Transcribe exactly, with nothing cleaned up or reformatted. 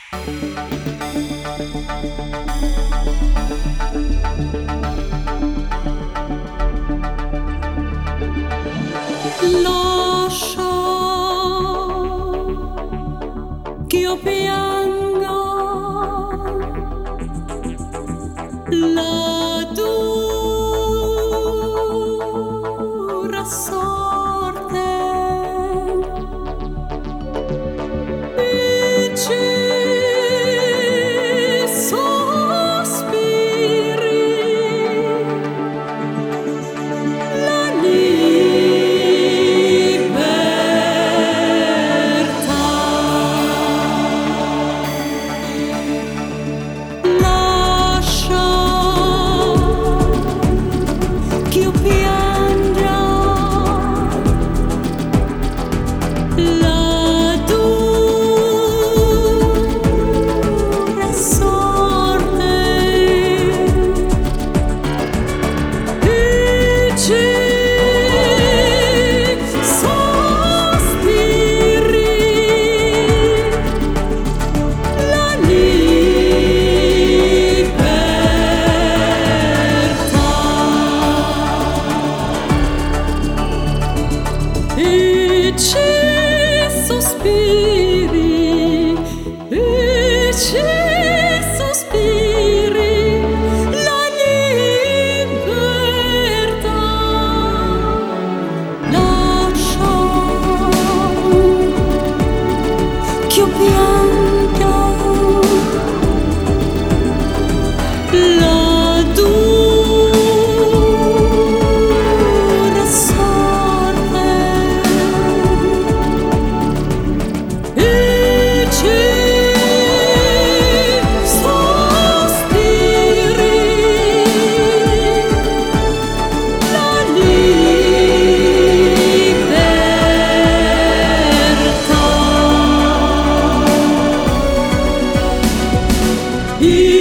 Lascia ch'io pianga la dura sorte e ci sospiri la libertà. Lascia ch'io pianga la dura sorte e ci sospiri la libertà. E ci sospiri, e ci sospiri la libertà. Lascia ch'io pianga la dura sorte e ci sospiri la libertà.